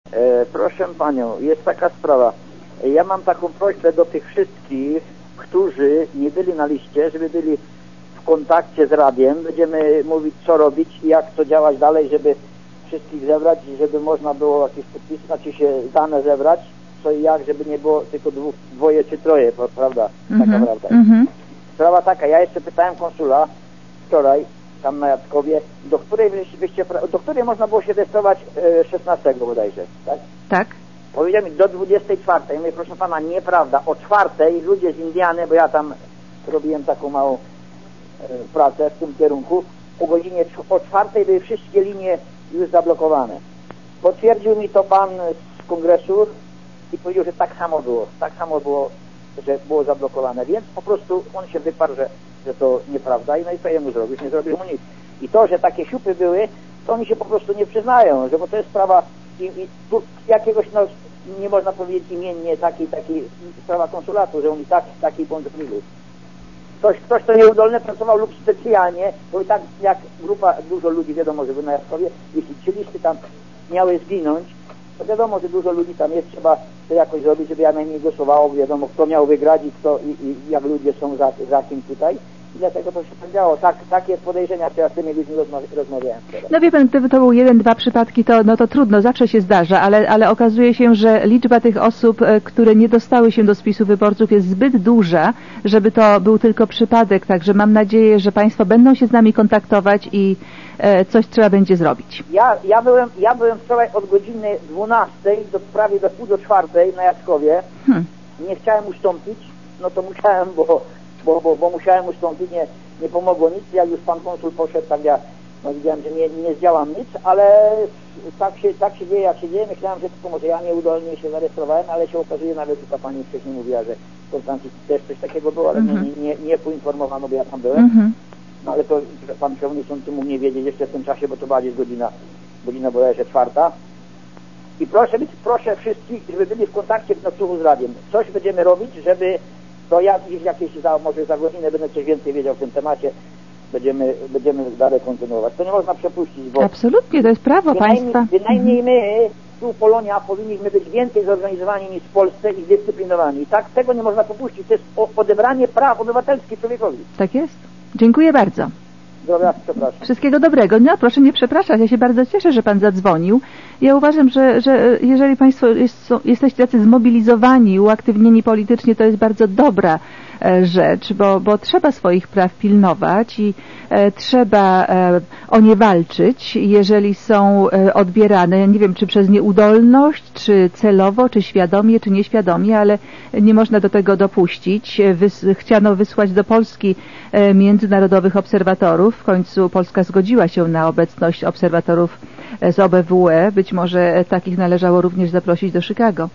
Proszę panią, jest taka sprawa. Ja mam taką prośbę do tych wszystkich, którzy nie byli na liście, żeby byli w kontakcie z radiem. Będziemy mówić, co robić i jak to działać dalej, żeby wszystkich zebrać, żeby można było jakieś podpisy, znaczy się dane zebrać, co i jak, żeby nie było tylko dwoje czy troje, prawda? Taka prawda. Sprawa taka, ja jeszcze pytałem konsula wczoraj, tam na Jackowie, do której można było się testować 16 bodajże, tak? Tak. Powiedział mi do 24. Ja mówię, proszę pana, nieprawda. O 4 ludzie z Indiany, bo ja tam robiłem taką małą pracę w tym kierunku, o 4 były wszystkie linie już zablokowane. Potwierdził mi to pan z kongresu i powiedział, że tak samo było, że było zablokowane, więc po prostu on się wyparł, że to nieprawda i no i co jemu zrobić? Nie zrobił mu nic. I to, że takie siupy były, to oni się po prostu nie przyznają, że bo to jest sprawa i tu jakiegoś, no nie można powiedzieć imiennie, taki sprawa konsulatu, że oni taki błąd zrobili. Ktoś, kto nieudolnie pracował lub specjalnie, bo i tak jak grupa, dużo ludzi, wiadomo, że na Jackowie, jeśli 3 listy tam miały zginąć, to wiadomo, że dużo ludzi tam jest, trzeba to jakoś zrobić, żeby ja najmniej głosowało, wiadomo, kto miał wygrać i kto, i jak ludzie są za kim tutaj. I dlatego to się tak działo. Takie podejrzenia, które ja z tymi ludźmi rozmawiałem teraz. No wie pan, gdyby to był 1-2 przypadki, to trudno, zawsze się zdarza, ale okazuje się, że liczba tych osób, które nie dostały się do spisu wyborców jest zbyt duża, żeby to był tylko przypadek. Także mam nadzieję, że państwo będą się z nami kontaktować i coś trzeba będzie zrobić. Ja byłem wczoraj od godziny 12 do prawie do 3:30 na Jackowie. Nie chciałem ustąpić, no to musiałem, bo musiałem ustąpić, nie pomogło nic. Jak już pan konsul poszedł, tam ja widziałem, że nie zdziałam nic, ale tak się dzieje, jak się dzieje. Myślałem, że tylko może ja nieudolnie się zarejestrowałem, ale się okazuje, nawet ta pani wcześniej mówiła, że w Konstancji też coś takiego było, ale nie poinformowano, bo ja tam byłem. No ale to pan przewodniczący mógł nie wiedzieć jeszcze w tym czasie, bo to bardziej jest godzina bodajże 4. I proszę wszystkich, żeby byli w kontakcie z radiem. Coś będziemy robić, żeby to ja jakieś może za godzinę będę coś więcej wiedział w tym temacie, będziemy dalej kontynuować. To nie można przepuścić, bo absolutnie, to jest prawo państwa. Bynajmniej my, tu Polonia, powinniśmy być więcej zorganizowani niż w Polsce i zdyscyplinowani. I tak tego nie można popuścić. To jest odebranie praw obywatelskich człowiekowi. Tak jest. Dziękuję bardzo. Dobra, przepraszam. Wszystkiego dobrego. No proszę nie przepraszać, ja się bardzo cieszę, że pan zadzwonił. Ja uważam, że jeżeli państwo jesteście tacy zmobilizowani, uaktywnieni politycznie, to jest bardzo dobra rzecz, bo trzeba swoich praw pilnować i trzeba o nie walczyć, jeżeli są odbierane, nie wiem, czy przez nieudolność, czy celowo, czy świadomie, czy nieświadomie, ale nie można do tego dopuścić. Chciano wysłać do Polski międzynarodowych obserwatorów. W końcu Polska zgodziła się na obecność obserwatorów z OBWE. Być może takich należało również zaprosić do Chicago.